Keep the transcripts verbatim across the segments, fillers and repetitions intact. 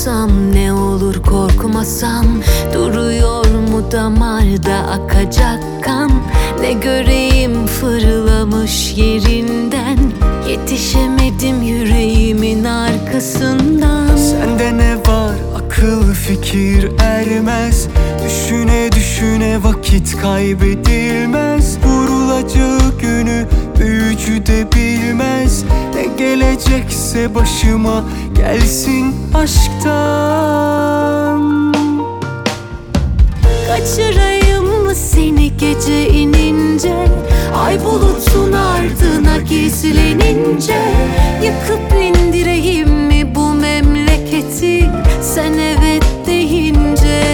korksam ne olur korkmasam, duruyor mu damarda akacak kan? Ne göreyim fırlamış yerinden, yetişemedim yüreğimin arkasından. Sende ne var akıl fikir ermez, düşüne düşüne vakit kaybedilmez. Vurulacak günü büyücü de bilmez, ne gelecekse başıma gelsin aşktan. Kaçırayım mı seni gece inince, ay bulutun ardına gizlenince? Yakıp indireyim mi bu memleketi sen evet deyince?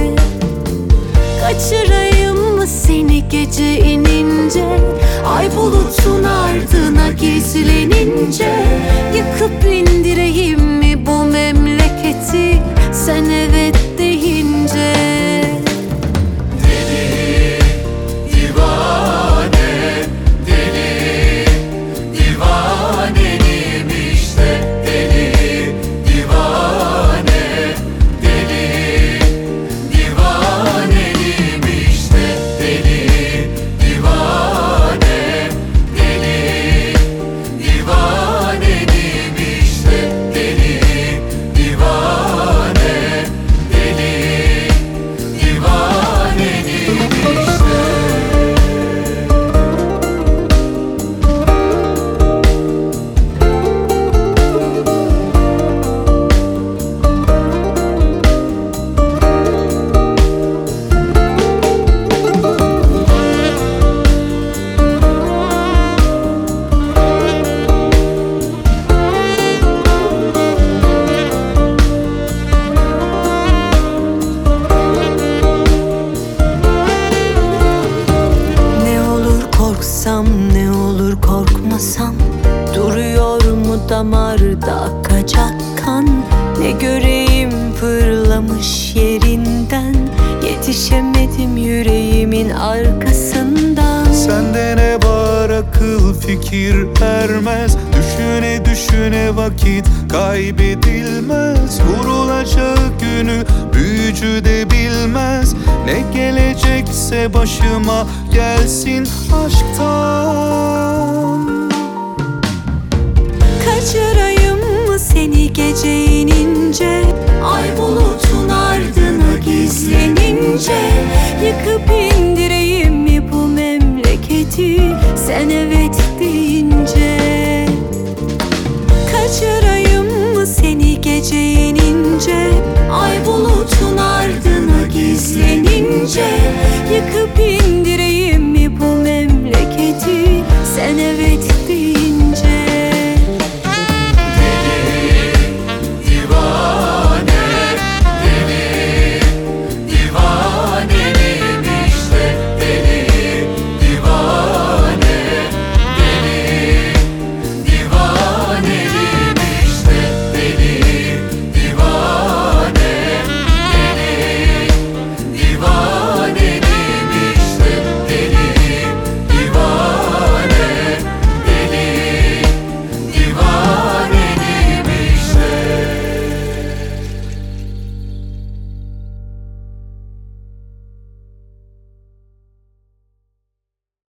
Kaçırayım mı seni gece inince, ay bulutun ardına gizlenince? Yakıp indireyim mi bu memleketi sen evet deyince? Ne olur korkmasam, duruyor mu damarda akacak kan? Ne göreyim fırlamış yerinden, yetişemedim yüreğimin arkasından. Sende ne var akıl fikir ermez, düşüne düşüne vakit kaybedilmez. Vurulacak günü büyücü de bilmez, ne gelecekse başıma gelsin aşktan. Kaçırayım mı seni gece inince, ay bulutun ardına gizlenince? Yıkıp